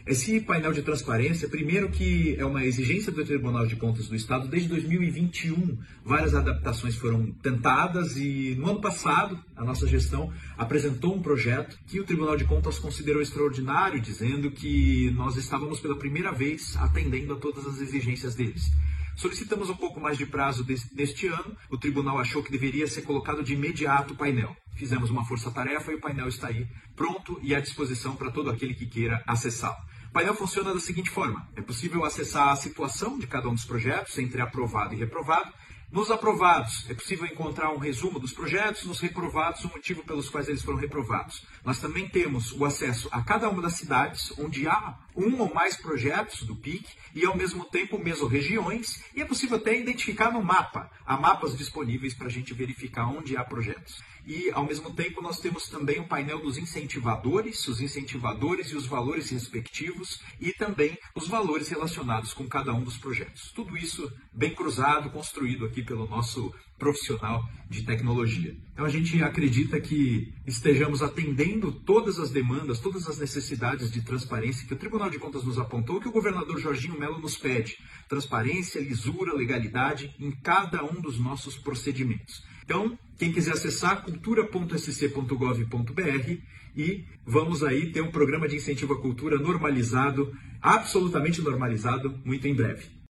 Esse painel de transparência, primeiro que é uma exigência do Tribunal de Contas do Estado, desde 2021, várias adaptações foram tentadas e no ano passado a nossa gestão apresentou um projeto que o Tribunal de Contas considerou extraordinário, dizendo que nós estávamos pela primeira vez atendendo a todas as exigências deles. Solicitamos um pouco mais de prazo neste ano, o tribunal achou que deveria ser colocado de imediato o painel. Fizemos uma força-tarefa e o painel está aí, pronto e à disposição para todo aquele que queira acessá-lo. O painel funciona da seguinte forma: é possível acessar a situação de cada um dos projetos, entre aprovado e reprovado. Nos aprovados, é possível encontrar um resumo dos projetos, nos reprovados, o motivo pelos quais eles foram reprovados. Nós também temos o acesso a cada uma das cidades onde há um ou mais projetos do PIC e, ao mesmo tempo, mesorregiões, e é possível até identificar no mapa. Há mapas disponíveis para a gente verificar onde há projetos. E, ao mesmo tempo, nós temos também o painel dos incentivadores, os incentivadores e os valores respectivos, e também os valores relacionados com cada um dos projetos. Tudo isso bem cruzado, construído aqui pelo nosso profissional de tecnologia. Então a gente acredita que estejamos atendendo todas as demandas, todas as necessidades de transparência que o Tribunal de Contas nos apontou, que o governador Jorginho Mello nos pede. Transparência, lisura, legalidade em cada um dos nossos procedimentos. Então, quem quiser acessar cultura.sc.gov.br e vamos aí ter um programa de incentivo à cultura normalizado, absolutamente normalizado, muito em breve.